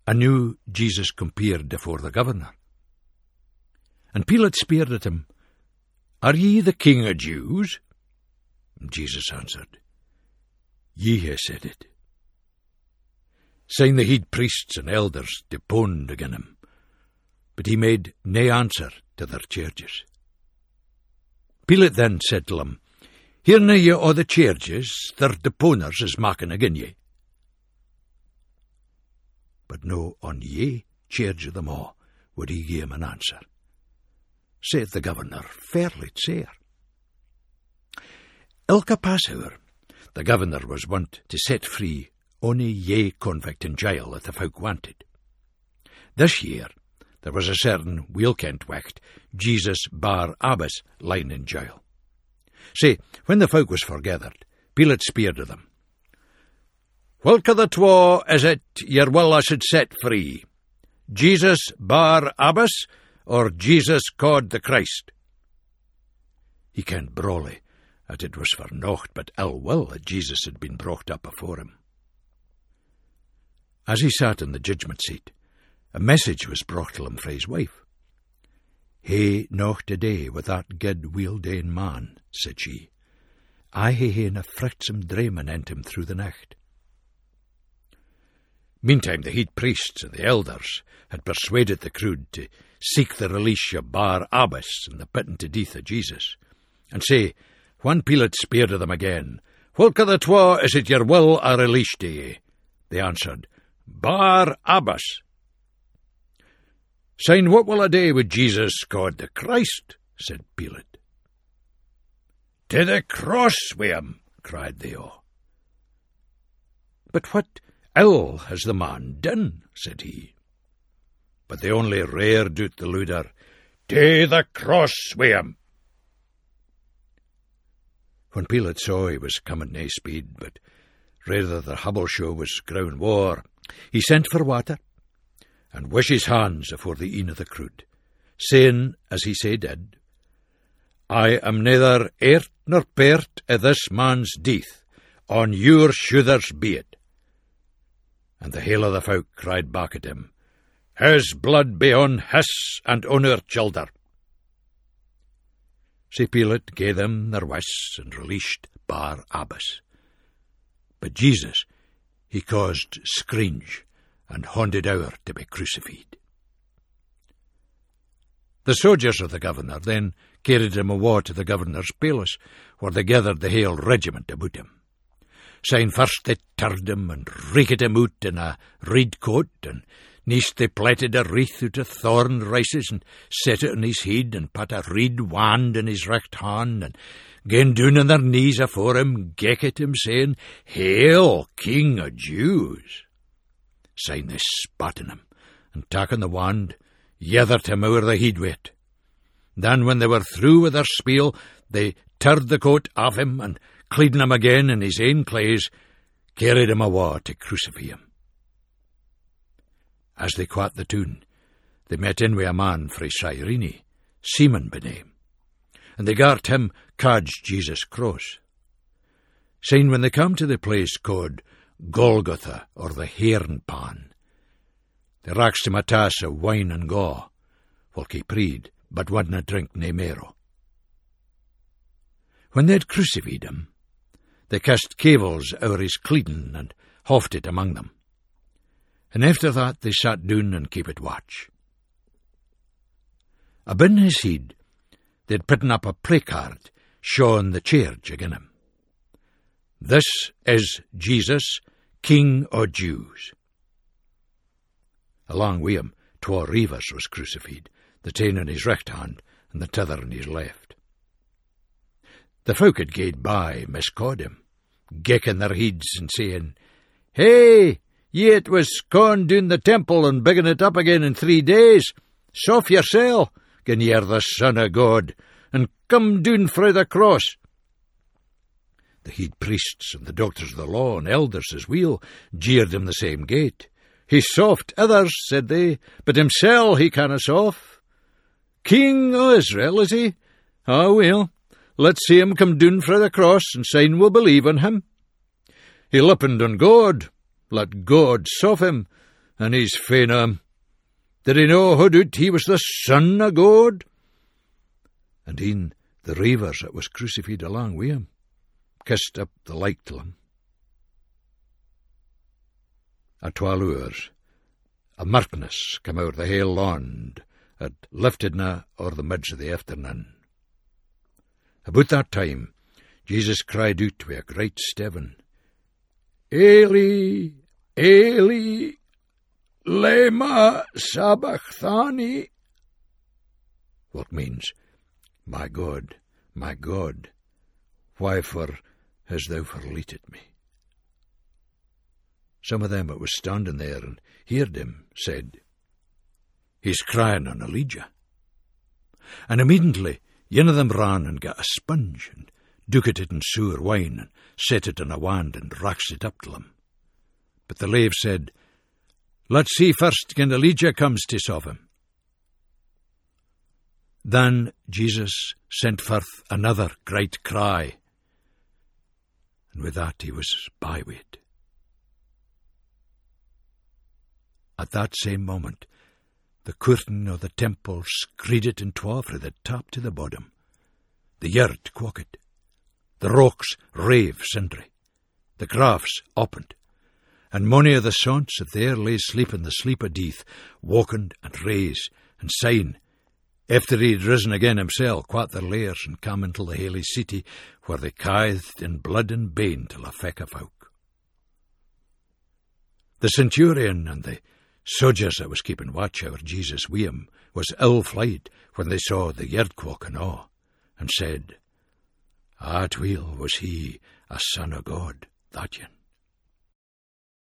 Anew Jesus compared afore the governor. And Pilate speered at him, Are ye the King of Jews? Jesus answered, Ye hae said it. Syne the hid priests and elders deponed again him, but he made nae answer to their charges. Pilate then said to them, Hear na ye o the charges their deponers is making again ye. But no on ye charge of them all would he gie him an answer. Saith the governor, fairly sair. Ilka Passover, the governor was wont to set free ony ye convict in jail that the folk wanted. This year, there was a certain weel-kent wicht, Jesus Bar Abbas, lying in jail. Say, when the folk was forgathered, Pilate speered of them, Whilk of the twa is it yer will I should set free? Jesus Bar Abbas, or Jesus called the Christ? He kent brawly that it was for naught but ill will that Jesus had been brought up afore him. As he sat in the judgment seat, a message was brought to him frae his wife. Hae noch a day with that good weel-dane man, said she. I hae haen a frightsome dreamin' ent him through the night. Meantime the hid priests and the elders had persuaded the crowd to seek the release of Bar Abbas and the putting to death of Jesus, and say, when Pilate speered of them again, Whilk of the twa is it your will I release to ye? They answered, Bar Abbas. Syne what will I do with Jesus called the Christ? Said Pilate. To the cross wi' him, cried they all. But what ill has the man done? Said he. But they only rared out the louder, To the cross wi' him. When Pilate saw he was coming nae speed, but rather the hubble show was growing war, he sent for water, and wash his hands afore the een of the crowd, saying, as he sae did, I am neither heir nor part of this man's death, on your shoulders be it. And the hale of the folk cried back at him, His blood be on his and on our childer. Sae Pilate gave them their wish and released Bar Abbas. But Jesus he caused scringe and haunted hour to be crucified. The soldiers of the governor then carried him awa to the governor's palace, where they gathered the hale regiment about him. Syne first they turned him and reeked him out in a reed coat, and neist they plaited a wreath out of thorn rices and set it on his head, and put a reed wand in his right hand, and gan down on their knees afore him, geck at him, saying, Hail, King of Jews! Syne they spat on him, and taking the wand, yethered him o'er the head with it. Then, when they were through with their spiel, they turned the coat off him, and cleeding him again in his ain claes, carried him awa to crucify him. As they quat the town, they met in wi' a man frae Cyrene, Simon by name, and they gart him cadge Jesus' cross. Syne when they come to the place called Golgotha, or the Hern Pan, they raxed him a tass of wine and gaw, whilk he preed, but wadna drink nae mero. When they'd crucified him, they cast cavils o'er his cleeding and hoft it among them. And after that they sat down and keepit watch. Abin his head they'd putten up a placard showing the charge again him. This is Jesus, King o' Jews. Along wi' him, twa reivers was crucified, the tane in his right hand and the t'other in his left. The folk had gaed by miscawed him, gecking their heads and saying, Hey, ye it was gone down the temple and bigging it up again in 3 days. Soft yoursel, gin ye're the Son of God, and come down frae the cross. The head priests and the doctors of the law and elders as weel jeered him the same gate. He's soft others, said they, but himsel he canna soft. King o' Israel, is he? Ah, well, let's see him come down frae the cross, and syne we'll believe on him. He lippend on God, let God soft him, and he's fain o' him. Did he know hoodoot he was the Son o' God? And e'en the reivers that was crucified along wi' him kissed up the like to him. At 12 hours, a murkness came o'er the hale land, at liftedna o'er the midst of the afternoon. About that time, Jesus cried out with a great steven, Eli, Eli, lema sabachthani, what means, my God, whyfor hast thou forlated me? Some of them that was standing there and heard him said, He's crying on Elijah. And immediately one of them ran and got a sponge and dooked it in sour wine and set it in a wand and raxed it up to him. But the lave said, Let's see first when Elijah comes to save him. Then Jesus sent forth another great cry, and with that he was bywayed. At that same moment, the curtain of the temple screeded in twa frae the top to the bottom. The earth quaked, the rocks rave sindry, the grafts opened, and mony of the saints that there lay sleeping the sleep of death wakened and raised, and saying, after he'd risen again himself, quat their lairs and come into the holy city, where they kithed in blood and bane till a feck of folk. The centurion and the soldiers that was keeping watch over Jesus wi' him was ill flight when they saw the earthquake and all, and said, At will was he a son of God, that yen.